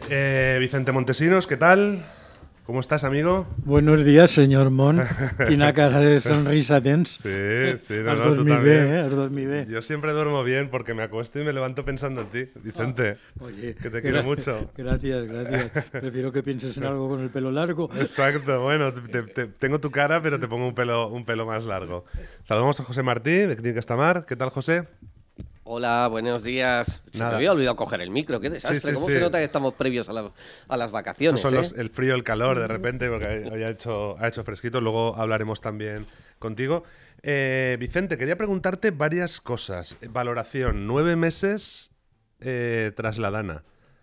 Vicente Montesinos, ¿qué tal? ¿Cómo estás, amigo? Buenos días, señor Mon. Quina cara de sonrisa tens. Sí, no, Has tú dormit también. bé, has dormit bé. Yo siempre duermo bien porque me acuesto y me levanto pensando en ti, Vicente, Oye, que te quiero mucho. Gracias. Prefiero que pienses en algo con el pelo largo. Exacto, bueno, tengo tu cara, pero te pongo un pelo más largo. Saludamos a José Martí, de Clínica Estamar. ¿Qué tal, José? Hola, buenos días. Se Nada. me había olvidado coger el micro, qué desastre. Sí, ¿Cómo sí. se nota que estamos previos a las vacaciones? Esos son el frío, el calor, de repente, porque hoy ha hecho fresquito. Luego hablaremos también contigo. Vicente, quería preguntarte varias cosas. Valoración, 9 meses tras la Dana.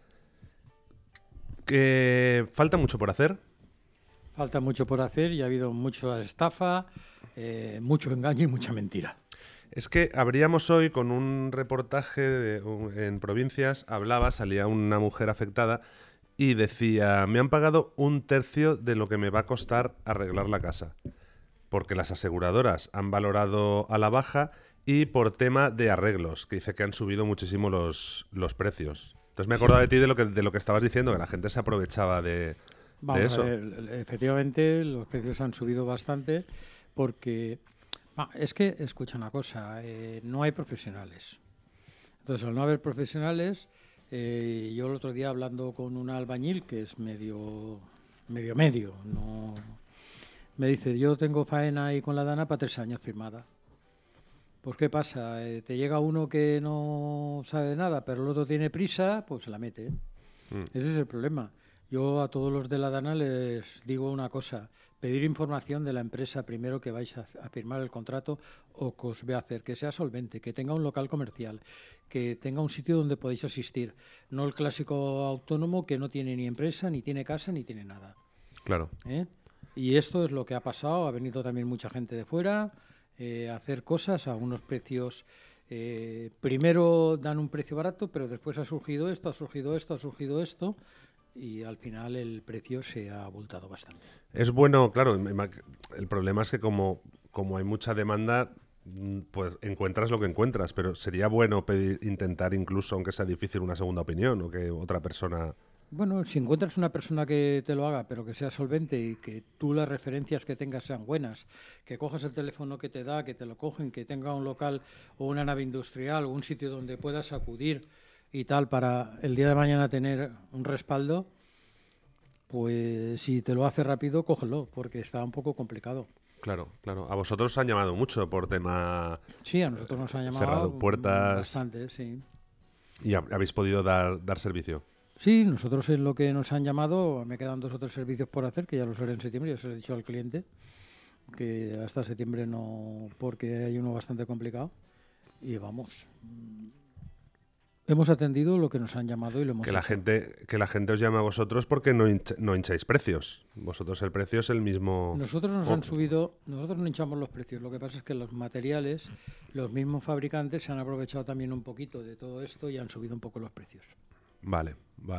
¿Falta mucho por hacer? Falta mucho por hacer y ha habido mucha estafa, mucho engaño y mucha mentira. Es que abríamos hoy con un reportaje en Provincias, salía una mujer afectada y decía, me han pagado 1/3 de lo que me va a costar arreglar la casa, porque las aseguradoras han valorado a la baja y por tema de arreglos, que dice que han subido muchísimo los precios. Entonces me he acordado de ti de lo que estabas diciendo, que la gente se aprovechaba de eso. A ver, efectivamente, los precios han subido bastante porque... es que, escucha una cosa, no hay profesionales. Entonces, al no haber profesionales, yo el otro día hablando con un albañil que es medio, no, me dice, yo tengo faena ahí con la Dana para 3 años firmada. Pues ¿qué pasa? Te llega uno que no sabe nada, pero el otro tiene prisa, pues se la mete. Ese es el problema. Yo a todos los de la Dana les digo una cosa, pedir información de la empresa primero que vais a firmar el contrato o que os ve a hacer, que sea solvente, que tenga un local comercial, que tenga un sitio donde podéis asistir, no el clásico autónomo que no tiene ni empresa, ni tiene casa, ni tiene nada. Claro. Y esto es lo que ha pasado, ha venido también mucha gente de fuera a hacer cosas a unos precios... primero dan un precio barato, pero después ha surgido esto, y al final el precio se ha abultado bastante. Es bueno, claro, el problema es que como hay mucha demanda, pues encuentras lo que encuentras, pero sería bueno intentar incluso, aunque sea difícil, una segunda opinión o que otra persona... Bueno, si encuentras una persona que te lo haga, pero que sea solvente y que tú las referencias que tengas sean buenas, que cojas el teléfono que te da, que te lo cogen, que tenga un local o una nave industrial o un sitio donde puedas acudir y tal para el día de mañana tener un respaldo, pues si te lo hace rápido, cógelo, porque está un poco complicado. Claro. A vosotros os han llamado mucho por tema... Sí, a nosotros nos han llamado cerrado puertas bastante, sí. ¿Y habéis podido dar servicio? Sí, nosotros en lo que nos han llamado, me quedan 2 o 3 servicios por hacer, que ya los haré en septiembre, ya se lo he dicho al cliente, que hasta septiembre no, porque hay uno bastante complicado, y vamos, hemos atendido lo que nos han llamado y lo hemos hecho. Que la gente os llama a vosotros porque no hincháis precios. Vosotros el precio es el mismo... Nosotros nos han subido, nosotros no hinchamos los precios, lo que pasa es que los materiales, los mismos fabricantes se han aprovechado también un poquito de todo esto y han subido un poco los precios. Vale.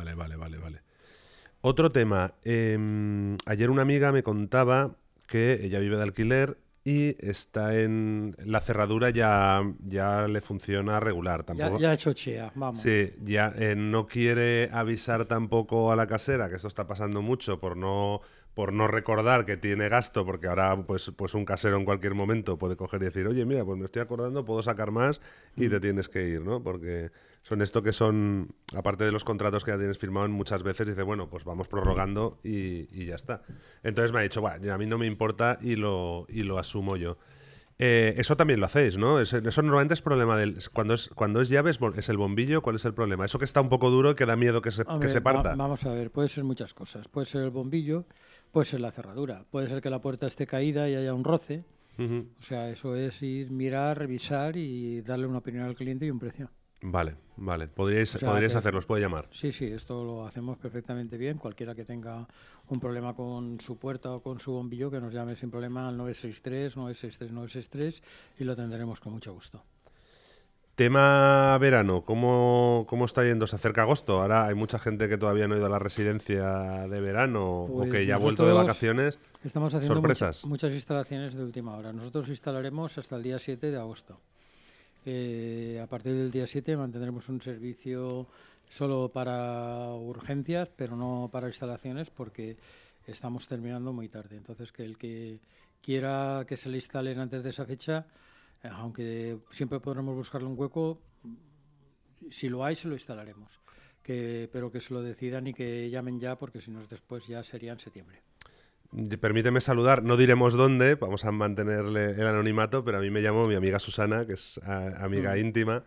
Otro tema. Ayer una amiga me contaba que ella vive de alquiler y está en... La cerradura ya le funciona regular. Tampoco... Ya ha hecho chea, vamos. Sí, ya no quiere avisar tampoco a la casera, que esto está pasando mucho por no recordar que tiene gasto, porque ahora pues un casero en cualquier momento puede coger y decir, oye, mira, pues me estoy acordando, puedo sacar más y te tienes que ir, ¿no? Porque son esto que son, aparte de los contratos que ya tienes firmados, muchas veces dice, bueno, pues vamos prorrogando y ya está. Entonces me ha dicho, bueno, a mí no me importa y lo asumo yo. Eso también lo hacéis, ¿no? Eso normalmente es problema del... Cuando es llave es el bombillo, ¿cuál es el problema? Eso que está un poco duro y que da miedo que se parta. Vamos a ver, puede ser muchas cosas. Puede ser el bombillo, puede ser la cerradura, puede ser que la puerta esté caída y haya un roce. O sea, eso es ir, mirar, revisar y darle una opinión al cliente y un precio. Vale. Podríais hacerlo, os puede llamar. Sí, esto lo hacemos perfectamente bien. Cualquiera que tenga un problema con su puerta o con su bombillo, que nos llame sin problema al 963 y lo tendremos con mucho gusto. Tema verano, ¿cómo está yendo? Se acerca agosto. Ahora hay mucha gente que todavía no ha ido a la residencia de verano o que ya ha vuelto de vacaciones. Estamos haciendo sorpresas. Muchas instalaciones de última hora. Nosotros instalaremos hasta el día 7 de agosto. A partir del día 7 mantendremos un servicio solo para urgencias, pero no para instalaciones, porque estamos terminando muy tarde. Entonces, que el que quiera que se le instalen antes de esa fecha, aunque siempre podremos buscarle un hueco, si lo hay, se lo instalaremos. Pero que se lo decidan y que llamen ya, porque si no es después ya sería en septiembre. Permíteme saludar, no diremos dónde, vamos a mantenerle el anonimato, pero a mí me llamó mi amiga Susana, que es amiga íntima,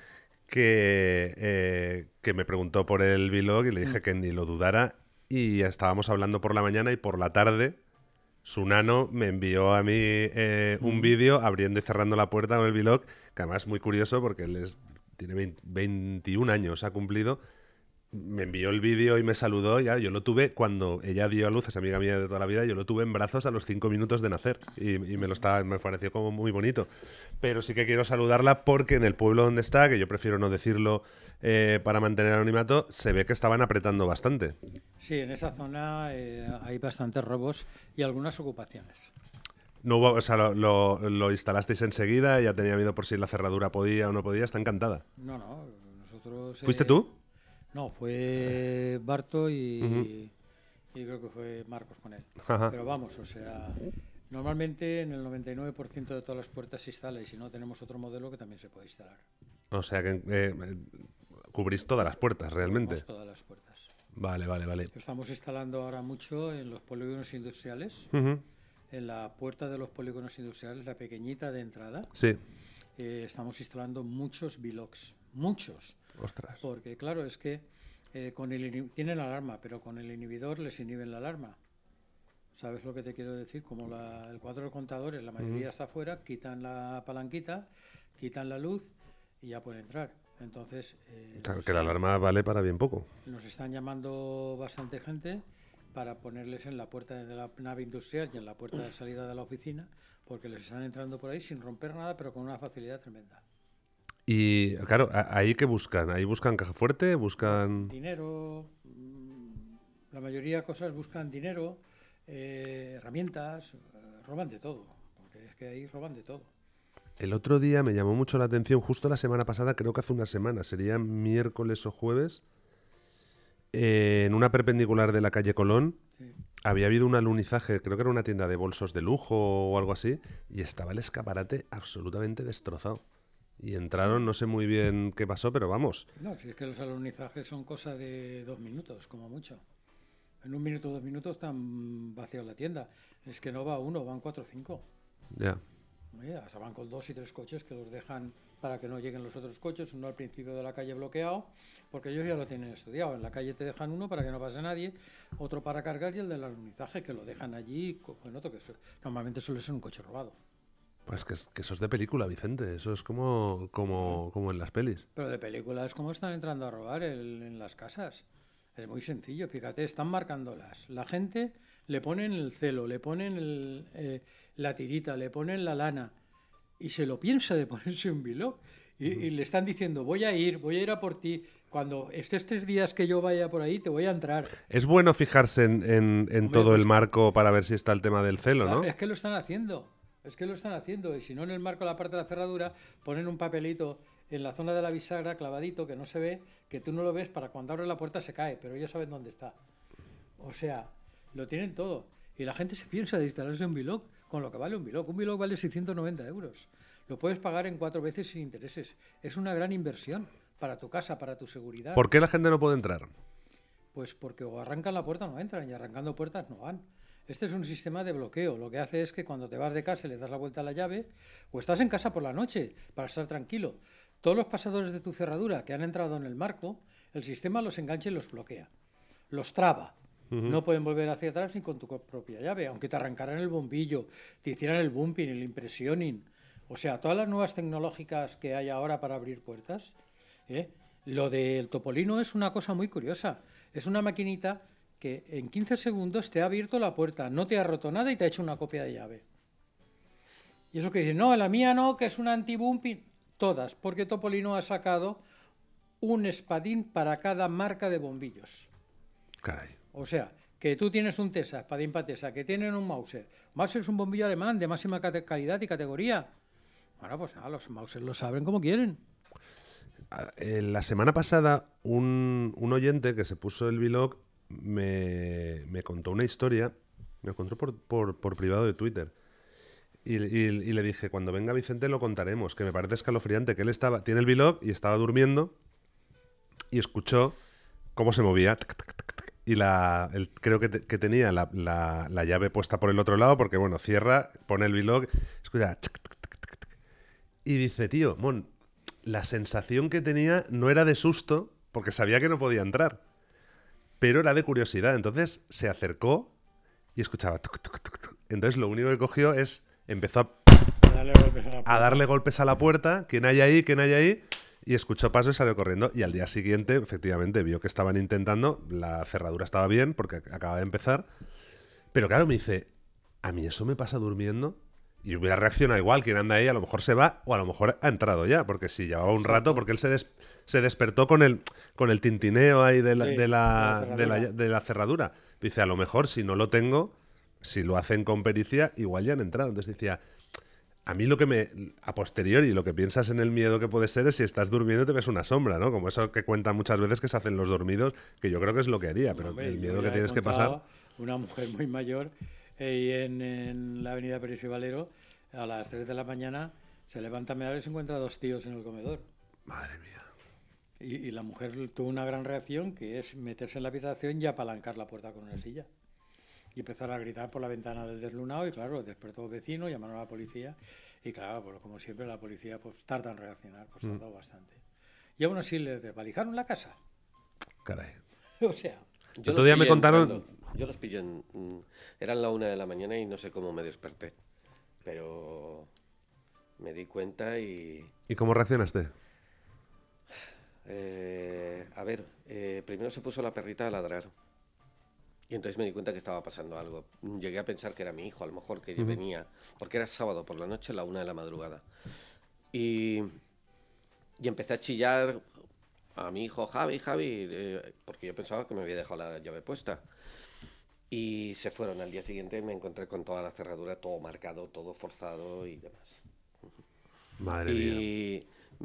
que me preguntó por el vlog y le dije que ni lo dudara, y estábamos hablando por la mañana y por la tarde su nano me envió a mí un vídeo abriendo y cerrando la puerta con el vlog, que además es muy curioso porque él tiene 21 años, ha cumplido. Me envió el vídeo y me saludó. Ya, yo lo tuve cuando ella dio a luz, es amiga mía de toda la vida, yo lo tuve en brazos a los 5 minutos de nacer y me pareció como muy bonito. Pero sí que quiero saludarla porque en el pueblo donde está, que yo prefiero no decirlo para mantener el anonimato, se ve que estaban apretando bastante. Sí, en esa zona hay bastantes robos y algunas ocupaciones. No hubo, o sea, lo instalasteis enseguida, ya tenía miedo por si la cerradura podía o no podía, está encantada. No, nosotros... ¿Fuiste tú? No, fue Barto y creo que fue Marcos con él. Ajá. Pero vamos, o sea, normalmente en el 99% de todas las puertas se instala y si no tenemos otro modelo que también se puede instalar. O sea que cubrís todas las puertas realmente. Cubrimos todas las puertas. Vale. Estamos instalando ahora mucho en los polígonos industriales. En la puerta de los polígonos industriales, la pequeñita de entrada. Sí. Estamos instalando muchos Velox. Muchos. Ostras. Porque claro, es que tienen alarma, pero con el inhibidor les inhiben la alarma. ¿Sabes lo que te quiero decir? Como el cuadro de contadores, la mayoría está afuera, quitan la palanquita, quitan la luz y ya pueden entrar. Entonces... claro, que la alarma vale para bien poco. Nos están llamando bastante gente para ponerles en la puerta de la nave industrial y en la puerta de salida de la oficina, porque les están entrando por ahí sin romper nada, pero con una facilidad tremenda. Y claro, ¿ahí qué buscan? ¿Ahí buscan caja fuerte? ¿Buscan...? Dinero, la mayoría de cosas buscan dinero, herramientas, roban de todo, porque es que ahí roban de todo. El otro día me llamó mucho la atención, justo la semana pasada, creo que hace una semana, sería miércoles o jueves, en una perpendicular de la calle Colón, sí. Había habido un alunizaje, creo que era una tienda de bolsos de lujo o algo así, y estaba el escaparate absolutamente destrozado. Y entraron, no sé muy bien qué pasó, pero vamos. No, si es que los alunizajes son cosa de 2 minutos, como mucho. En 1 minuto, 2 minutos están vaciados la tienda. Es que no va uno, van 4 o 5. Ya. O sea, van con 2 y 3 coches que los dejan para que no lleguen los otros coches, uno al principio de la calle bloqueado, porque ellos ya lo tienen estudiado. En la calle te dejan uno para que no pase nadie, otro para cargar y el del alunizaje que lo dejan allí con otro que normalmente suele ser un coche robado. Pues que eso es de película, Vicente. Eso es como en las pelis. Pero de película es como están entrando a robar en las casas. Es muy sencillo, fíjate, están marcándolas. La gente le ponen el celo, le ponen la tirita, le ponen la lana y se lo piensa de ponerse un Velox. Y le están diciendo, voy a ir a por ti. Cuando estés 3 días que yo vaya por ahí, te voy a entrar. Es bueno fijarse en todo el marco para ver si está el tema del celo, claro, ¿no? Es que lo están haciendo. Y si no, en el marco de la parte de la cerradura ponen un papelito en la zona de la bisagra clavadito que no se ve, que tú no lo ves, para cuando abres la puerta se cae, pero ellos saben dónde está. O sea, lo tienen todo. Y la gente se piensa de instalarse un Velox con lo que vale un Velox. Un Velox vale 690 euros. Lo puedes pagar en 4 veces sin intereses. Es una gran inversión para tu casa, para tu seguridad. ¿Por qué la gente no puede entrar? Pues porque o arrancan la puerta o no entran, y arrancando puertas no van. Este es un sistema de bloqueo. Lo que hace es que cuando te vas de casa le das la vuelta a la llave, o estás en casa por la noche para estar tranquilo. Todos los pasadores de tu cerradura que han entrado en el marco, el sistema los engancha y los bloquea. Los traba. No pueden volver hacia atrás ni con tu propia llave, aunque te arrancaran el bombillo, te hicieran el bumping, el impressioning. O sea, todas las nuevas tecnológicas que hay ahora para abrir puertas. Lo del Topolino es una cosa muy curiosa. Es una maquinita que en 15 segundos te ha abierto la puerta, no te ha roto nada y te ha hecho una copia de llave. Y eso que dicen, no, la mía no, que es un anti-bumping. Todas, porque Topolino ha sacado un espadín para cada marca de bombillos. Caray. O sea, que tú tienes un Tesa, espadín para Tesa, que tienen un Mauser. Mauser es un bombillo alemán de máxima calidad y categoría. Bueno, pues nada, los Mauser lo saben como quieren. La semana pasada un oyente que se puso el vlog me contó una historia, me contó por privado de Twitter. Y le dije, cuando venga Vicente lo contaremos, que me parece escalofriante, que él tiene el vlog y estaba durmiendo y escuchó cómo se movía. Y creo que tenía la llave puesta por el otro lado, porque bueno, cierra, pone el vlog, escucha. Y dice, tío, Mon, la sensación que tenía no era de susto, porque sabía que no podía entrar, pero era de curiosidad. Entonces se acercó y escuchaba. Entonces lo único que cogió empezó a darle golpes a la puerta. ¿Quién hay ahí? ¿Quién hay ahí? Y escuchó pasos y salió corriendo. Y al día siguiente, efectivamente, vio que estaban intentando. La cerradura estaba bien porque acaba de empezar. Pero claro, me dice, a mí eso me pasa durmiendo. Y hubiera reaccionado igual. Quien anda ahí a lo mejor se va o a lo mejor ha entrado ya. Porque si llevaba un rato, porque él se despertó con el tintineo ahí de la cerradura. Dice, a lo mejor si no lo tengo, si lo hacen con pericia, igual ya han entrado. Entonces decía, a mí a posteriori, lo que piensas en el miedo que puede ser es si estás durmiendo te ves una sombra, ¿no? Como eso que cuentan muchas veces que se hacen los dormidos, que yo creo que es lo que haría, pero Hombre, el miedo que tienes que pasar... Una mujer muy mayor en la avenida Pérez y Valero, a las 3 de la mañana, se levanta a mirar y se encuentra 2 tíos en el comedor. Madre mía. Y la mujer tuvo una gran reacción, que es meterse en la habitación y apalancar la puerta con una silla. Y empezar a gritar por la ventana del deslunado y claro, despertó vecinos, llamaron a la policía y claro, pues, como siempre la policía pues tarda en reaccionar, pues tardó bastante. Y aún así les desvalijaron la casa. Caray. O sea... Yo Otro día me contaron... Yo los pillé eran la 1 de la mañana y no sé cómo me desperté. Pero me di cuenta y... ¿Y cómo reaccionaste? A ver, primero se puso la perrita a ladrar. Y entonces me di cuenta que estaba pasando algo. Llegué a pensar que era mi hijo, a lo mejor, que venía... Porque era sábado por la noche, la 1 de la madrugada. Y empecé a chillar a mi hijo, Javi, porque yo pensaba que me había dejado la llave puesta. Y se fueron. Al día siguiente me encontré con toda la cerradura, todo marcado, todo forzado y demás. Madre mía. Y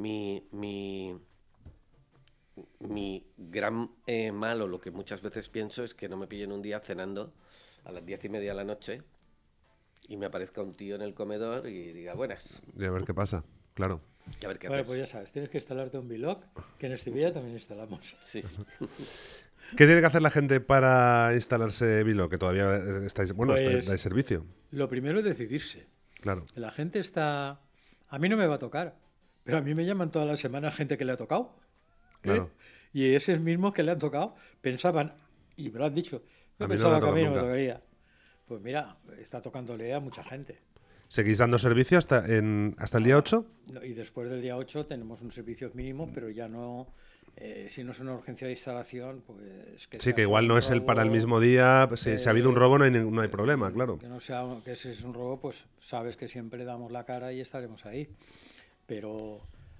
mi gran malo, lo que muchas veces pienso, es que no me pillen un día cenando a las 10:30 de la noche y me aparezca un tío en el comedor y diga buenas. Y a ver qué pasa, claro. Y a ver qué Bueno, haces. pues ya sabes, tienes que instalarte un vlog, que en Estivilla también instalamos. Sí. ¿Qué tiene que hacer la gente para instalarse Vilo? Que todavía estáis... Bueno, Pues, dais servicio. Lo primero es decidirse. Claro. La gente está... A mí no me va a tocar, pero a mí me llaman toda la semana gente que le ha tocado. Claro. Y esos mismos que le han tocado pensaban, y me lo han dicho, yo A mí no me pensaba ha que a mí no me tocado tocaría. Pues mira, está tocándole a mucha gente. ¿Seguís dando servicio hasta el día 8? Y después del día 8 tenemos un servicio mínimo, pero ya no... si no es una urgencia de instalación, pues... Sí, que igual no es el para el mismo día. Si ha habido un robo no hay problema, claro. Que no sea, que si es un robo, pues sabes que siempre damos la cara y estaremos ahí. Pero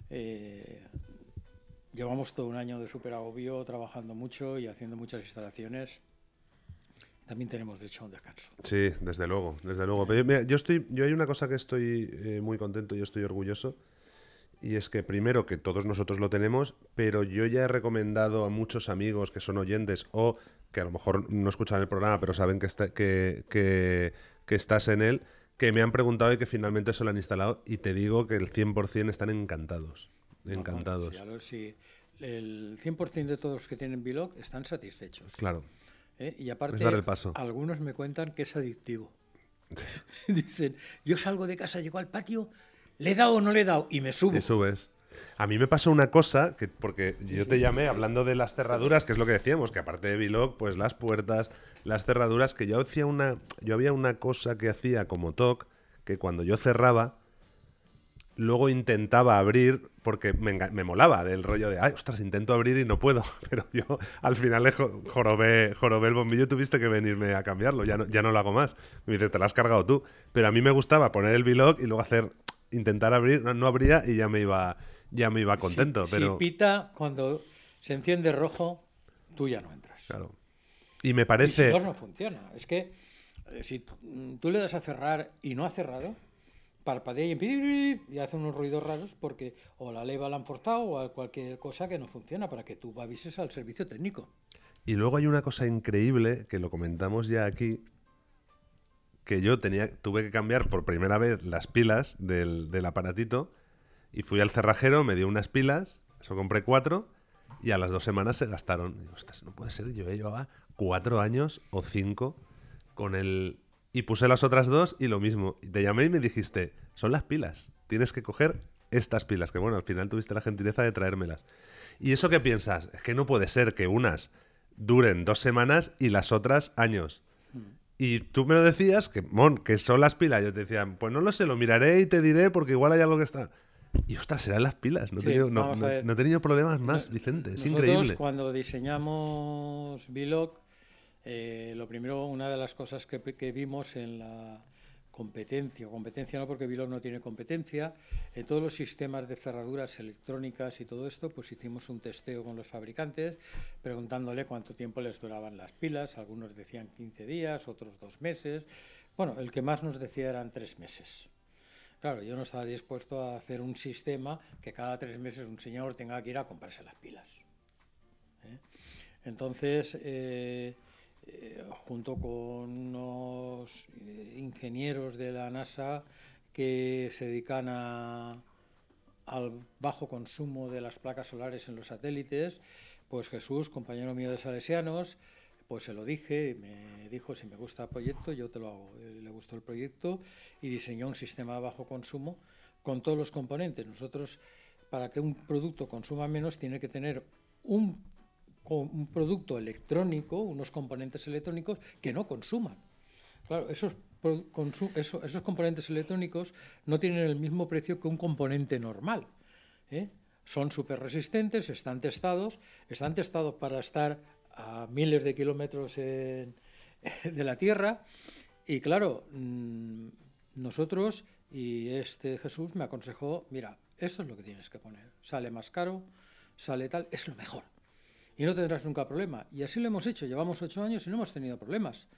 llevamos todo un año de súper agobio, trabajando mucho y haciendo muchas instalaciones. También tenemos derecho a un descanso. Sí, desde luego, desde luego. Pero mira, yo hay una cosa que estoy muy contento y estoy orgulloso. Y es que primero que todos nosotros lo tenemos, pero yo ya he recomendado a muchos amigos que son oyentes o que a lo mejor no escuchan el programa, pero saben que estás en él, que me han preguntado y que finalmente se lo han instalado. Y te digo que el 100% están encantados. Encantados. Bueno, sí, el 100% de todos los que tienen Vlog están satisfechos. Claro. Y aparte, Es dar el paso. algunos me cuentan que es adictivo. Dicen, yo salgo de casa, llego al patio, ¿le he dado o no le he dado? Y me subo. Y subes. A mí me pasó una cosa, porque yo te llamé hablando de las cerraduras, que es lo que decíamos, que aparte de Vlog, pues las puertas, las cerraduras, que yo había una cosa que hacía como TOC, que cuando yo cerraba, luego intentaba abrir, porque me molaba del rollo de, ay, ostras, intento abrir y no puedo. Pero yo al final le jorobé el bombillo y tuviste que venirme a cambiarlo, ya no lo hago más. Me dice, te lo has cargado tú. Pero a mí me gustaba poner el Vlog y luego intentar abrir, no abría y ya me iba contento. Si pero pita, cuando se enciende rojo, tú ya no entras. Claro. Y me parece... Y si no funciona. Es que si tú le das a cerrar y no ha cerrado, parpadea y hace unos ruidos raros porque o la leva la han forzado o cualquier cosa que no funciona para que tú avises al servicio técnico. Y luego hay una cosa increíble que lo comentamos ya aquí, que yo tuve que cambiar por primera vez las pilas del aparatito y fui al cerrajero, me dio unas pilas, eso compré 4 y a las 2 semanas se gastaron. Y digo, ostras, no puede ser, yo llevaba 4 años o 5 con el... Y puse las otras 2 y lo mismo. Y te llamé y me dijiste, son las pilas, tienes que coger estas pilas, que bueno, al final tuviste la gentileza de traérmelas. ¿Y eso qué piensas? Es que no puede ser que unas duren 2 semanas y las otras años. Y tú me lo decías, que son las pilas. Yo te decía, pues no lo sé, lo miraré y te diré porque igual hay algo que está... Y ostras, serán las pilas. No he tenido problemas más, Vicente. Es increíble. Nosotros cuando diseñamos Vilog, lo primero, una de las cosas que vimos en la competencia no porque Vilog no tiene competencia, en todos los sistemas de cerraduras electrónicas y todo esto, pues hicimos un testeo con los fabricantes, preguntándole cuánto tiempo les duraban las pilas. Algunos decían 15 días, otros 2 meses. Bueno, el que más nos decía eran 3 meses. Claro, yo no estaba dispuesto a hacer un sistema que cada 3 meses un señor tenga que ir a comprarse las pilas. Entonces, junto con unos ingenieros de la NASA que se dedican al bajo consumo de las placas solares en los satélites, pues Jesús, compañero mío de Salesianos, pues se lo dije, me dijo, si me gusta el proyecto, yo te lo hago. Le gustó el proyecto y diseñó un sistema de bajo consumo con todos los componentes. Nosotros, para que un producto consuma menos, tiene que tener un producto electrónico, unos componentes electrónicos que no consuman. Claro, esos componentes electrónicos no tienen el mismo precio que un componente normal. Son súper resistentes, están testados para estar a miles de kilómetros de la Tierra. Y claro, nosotros y Jesús me aconsejó, mira, esto es lo que tienes que poner. Sale más caro, sale tal, es lo mejor. Y no tendrás nunca problema. Y así lo hemos hecho. Llevamos 8 años y no hemos tenido problemas.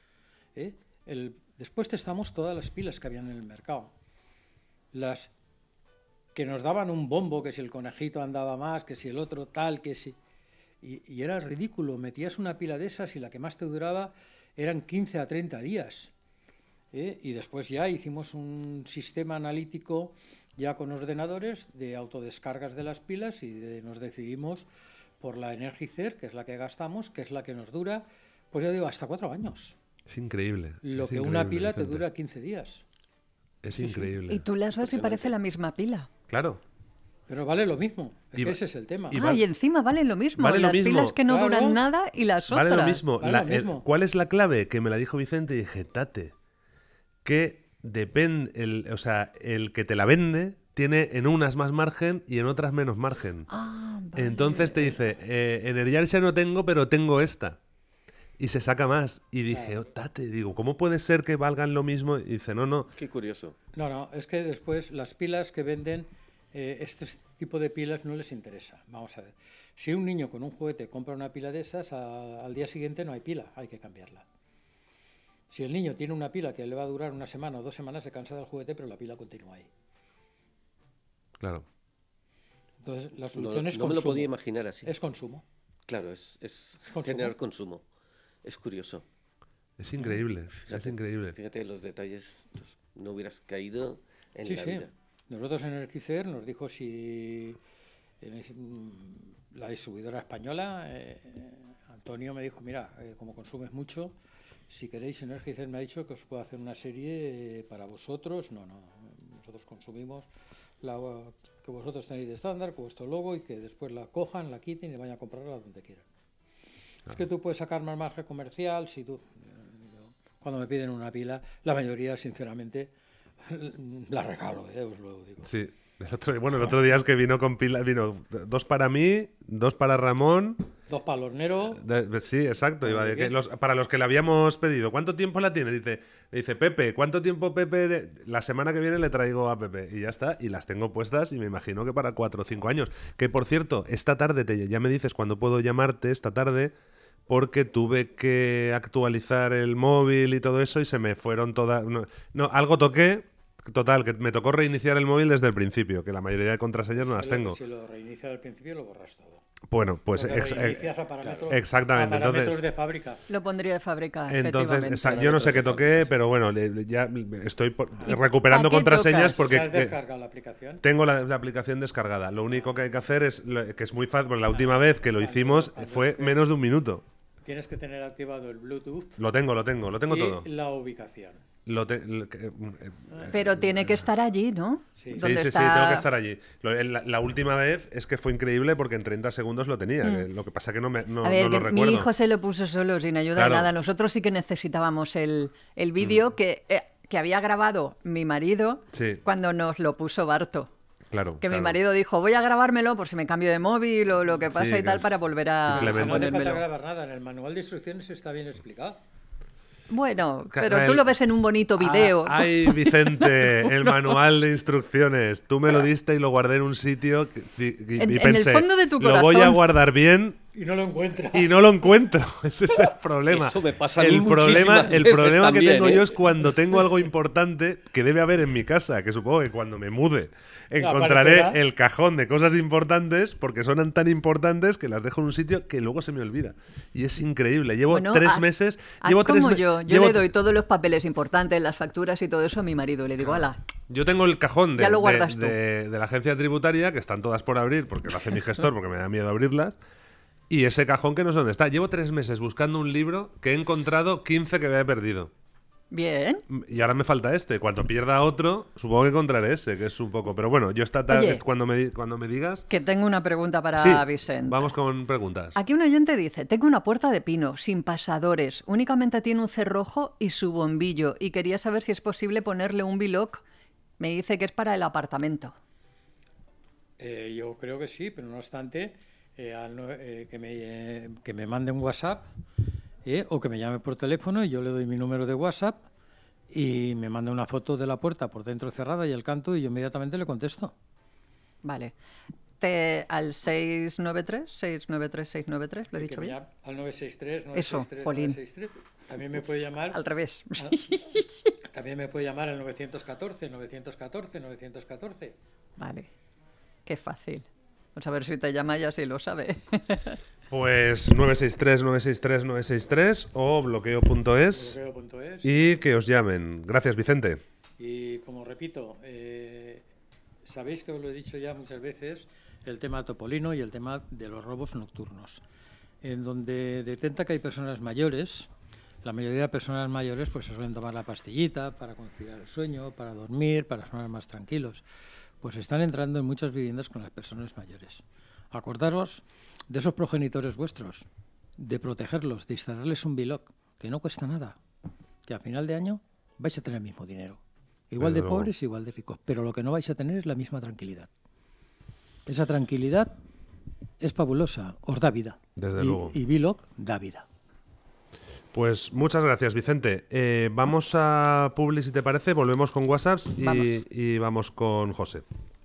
Después testamos todas las pilas que habían en el mercado. Las que nos daban un bombo, que si el conejito andaba más, que si el otro tal, que si... Y era ridículo. Metías una pila de esas y la que más te duraba eran 15 a 30 días. Y después ya hicimos un sistema analítico ya con ordenadores de autodescargas de las pilas y nos decidimos por la Energizer, que es la que gastamos, que es la que nos dura, pues ya digo, hasta 4 años. Es increíble. Lo que una pila te dura 15 días. Es increíble. Y tú las ves y parece la misma pila. Claro. Pero vale lo mismo, ese es el tema. Y encima vale lo mismo. Vale las lo mismo. Pilas que no duran nada y las vale otras. Lo mismo. Vale lo mismo. ¿Cuál es la clave? Que me la dijo Vicente y dije, tate, que depende, el que te la vende tiene en unas más margen y en otras menos margen. Vale. Entonces te dice, Energizer no tengo, pero tengo esta. Y se saca más. Y dije, tate, digo, ¿cómo puede ser que valgan lo mismo? Y dice, no. Qué curioso. No, es que después las pilas que venden, este tipo de pilas no les interesa. Vamos a ver. Si un niño con un juguete compra una pila de esas, al día siguiente no hay pila, hay que cambiarla. Si el niño tiene una pila que le va a durar 1 semana o 2 semanas, se cansa del juguete, pero la pila continúa ahí. Claro. Entonces, la solución es consumo. No me lo podía imaginar así. Es consumo. Claro, es generar consumo. Es curioso. Es increíble, es increíble. Fíjate los detalles, pues, no hubieras caído en la vida. Nosotros en el Quicer nos dijo si la distribuidora española, Antonio me dijo, mira, como consumes mucho, si queréis, Energizer me ha dicho que os puedo hacer una serie para vosotros. No, nosotros consumimos la que vosotros tenéis de estándar, con vuestro logo, y que después la cojan, la quiten y vayan a comprarla donde quieran. Claro. Es que tú puedes sacar más margen comercial si tú... Cuando me piden una pila, la mayoría, sinceramente, la regalo, os lo digo. Sí. El otro día es que vino con pila, vino 2 para mí, 2 para Ramón. 2 para el hornero. Sí, exacto. Para los que le habíamos pedido, ¿cuánto tiempo la tiene? Dice Pepe, ¿cuánto tiempo Pepe? La semana que viene le traigo a Pepe. Y ya está. Y las tengo puestas y me imagino que para 4 o 5 años. Que por cierto, esta tarde, ya me dices cuándo puedo llamarte, esta tarde, porque tuve que actualizar el móvil y todo eso y se me fueron todas... No, algo toqué. Total, que me tocó reiniciar el móvil desde el principio, que la mayoría de contraseñas no las tengo. Si lo reinicias al principio, lo borras todo. Bueno, pues Porque reinicias a parámetros, exactamente. a parámetros Entonces, de fábrica. Lo pondría de fábrica, entonces efectivamente. yo no sé qué toqué, pero bueno, ya estoy recuperando ¿a qué contraseñas tocas? porque ¿Se has descargado la aplicación? tengo la aplicación descargada. Lo único que hay que hacer es, que es muy fácil, porque la última vez que lo hicimos fue menos de un minuto. Tienes que tener activado el Bluetooth Lo tengo y todo. la ubicación. Pero tiene que estar allí, ¿no? Sí. Sí, ¿Dónde sí, está? tengo que estar allí. La última vez es que fue increíble porque en 30 segundos lo tenía. Lo que pasa que no A ver, lo que mi recuerdo. hijo se lo puso solo, sin ayuda Claro. de nada. Nosotros sí que necesitábamos el vídeo que había grabado mi marido Sí. cuando nos lo puso Barto. Claro. Que mi claro. marido dijo, voy a grabármelo por si me cambio de móvil o lo que pasa Sí, y que tal es para volver a simplemente- No hace falta ponérmelo. grabar nada. En el manual de instrucciones está bien explicado. Bueno, Ca- pero tú lo ves en un bonito video. Ay, Vicente, el manual de instrucciones. Tú me lo diste y lo guardé en un sitio y En el pensé, fondo de tu lo voy a corazón". guardar bien Y no lo encuentra. y no lo encuentro. Ese es el problema. Eso me pasa a mí el problema, muchísimas el veces problema que también, tengo ¿eh? yo es cuando tengo algo importante que debe haber en mi casa, que supongo que cuando me mude encontraré aparecerá. el cajón de cosas importantes porque son tan importantes que las dejo en un sitio que luego se me olvida. Y es increíble. Llevo Bueno, 3 meses. haz Llevo como 3 yo. Yo le doy todos los papeles importantes, las facturas y todo eso a mi marido. Y le digo, ala, Yo tengo el cajón Ya lo guardas tú. de la agencia tributaria, que están todas por abrir, porque lo hace mi gestor, porque me da miedo abrirlas. Y ese cajón que no sé dónde está. Llevo 3 meses buscando un libro que he encontrado 15 que había perdido. bien. Y ahora me falta este. Cuando pierda otro, supongo que encontraré ese, que es un poco. Pero bueno, yo esta tarde, Oye. cuando me digas. Que tengo una pregunta para Sí, Vicente. vamos con preguntas. Aquí un oyente dice, tengo una puerta de pino, sin pasadores, únicamente tiene un cerrojo y su bombillo, y quería saber si es posible ponerle un biloc. Me dice que es para el apartamento. Yo creo que sí, pero no obstante, que me mande un WhatsApp o que me llame por teléfono y yo le doy mi número de WhatsApp y me manda una foto de la puerta por dentro cerrada y el canto y yo inmediatamente le contesto. Vale. Al 693, ¿lo he Que dicho me bien? llame al 963, Eso, 963, jolín. 963. También me puede llamar Al revés. también me puede llamar al 914, 914, 914. Vale. Qué fácil. Vamos a ver si te llama ya si lo sabe. Pues 963 o bloqueo.es Bloqueo.es. y que os llamen. Gracias, Vicente. Y como repito, sabéis que os lo he dicho ya muchas veces, el tema topolino y el tema de los robos nocturnos, en donde detecta que hay personas mayores. La mayoría de personas mayores pues se suelen tomar la pastillita para conciliar el sueño, para dormir, para estar más tranquilos. Pues están entrando en muchas viviendas con las personas mayores. Acordaros de esos progenitores vuestros, de protegerlos, de instalarles un biloc, que no cuesta nada, que a final de año vais a tener el mismo dinero. Igual Desde de luego. pobres, igual de ricos, pero lo que no vais a tener es la misma tranquilidad. Esa tranquilidad es fabulosa, os da vida. Desde luego. Y biloc da vida. Pues muchas gracias, Vicente. Vamos a Publi, si te parece. Volvemos con WhatsApps Vamos. y vamos con José.